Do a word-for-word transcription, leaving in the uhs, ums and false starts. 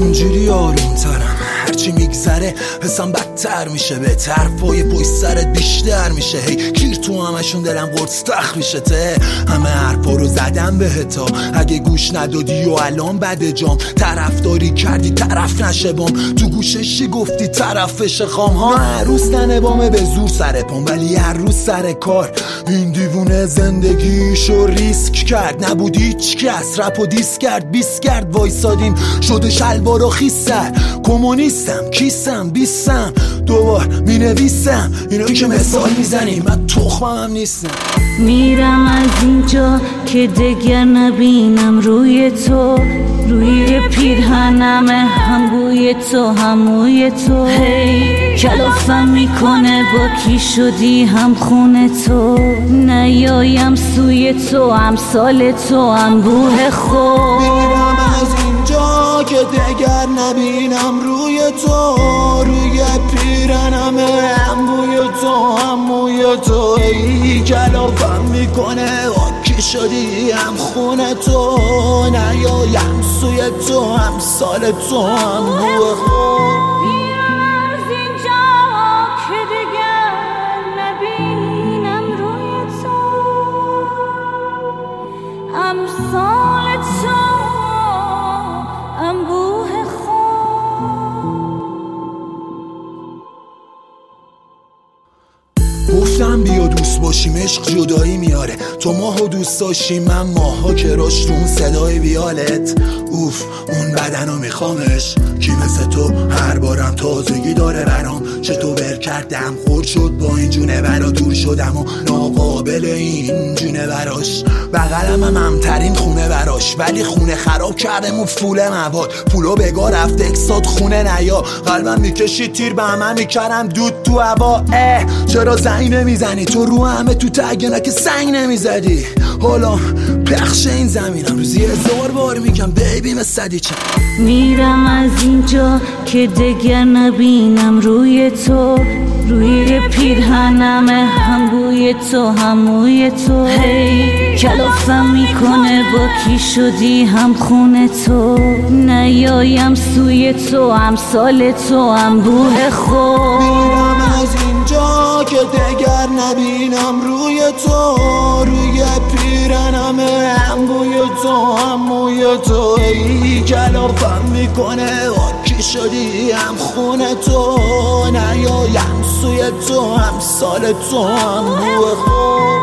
اونجوری آرومترم، هرچی میگذره حسم بدتر میشه، به طرفای پشت سرت بیشتر میشه، هی کیر تو همشون دلم قرص تخ میشه. ته همه حرفا رو زدم بهتا، اگه گوش ندادی و الان بده جام، طرفداری کردی طرف نشه بام، تو گوششی گفتی طرفش خام ها. هر روز تنه بامه به زور سر پام، ولی هر روز سر کار. این دیوونه زندگیشو ریسک کرد، نبود هیچ کس، رپ و دیس کرد، بیس کرد، وایسادیم شده شلوار و خیسر. کمونیستم کیسم بیسم، دوبار می نویسم اینایی که مثال میزنی، من تخمم هم نیستم. میرم از اینجا که دگر نبینم روی تو، روی پیرهنم هم بوی تو هم موی تو، هی کلافم میکنه با کی شدی هم خونه تو، نیایم سوی تو امثال تو انبوه خود. میرم از اینجا که دگر نبینم روی تو، روی پیرهنم هم بوی تو هم موی تو، ای کلافم میکنه با کی شدی هم خونه تو، نیایم سوی تو امثال تو انبوه خود. گفتم بیا دوست باشیم عشق جدایی میاره، تو ماهو دوست داشتی من ماها که رشت اون صدای ویالت. اوف اون بدنو میخوامش، کی مثل تو هر بارم تازگی داره برام، چطور ور کردم خورد شد با این جونه برا، دور شدم و ناقابل این جونه براش، بغلم هم همترین خونه براش، ولی خونه خراب کردم و فول مواد، پولو بگاه رفت اکساد خونه نیا، قلبم میکشید تیر به همه میکردم دود تو هوا. اه چرا زنگ نمیزنی تو رو همه تو تگنه که سنگ نمیزدی، حالا پخش این زمینم روزی هزار بار میگم بیبی مثدی چند. میرم از اینجا که دگر نبینم روی تو، روی پیرهنم هم بوی تو هم موی تو، هی کلافم میکنه با کی شدی هم خونه تو، نیایم سوی تو امثال تو انبوه خود. میرم از اینجا که دگر نبینم روی تو، روی پیرهنم هم بوی تو هم موی تو، ای کلافم میکنه با کی شدی هم خونه تو، نیایم سوی تو امثال تو انبوه خود.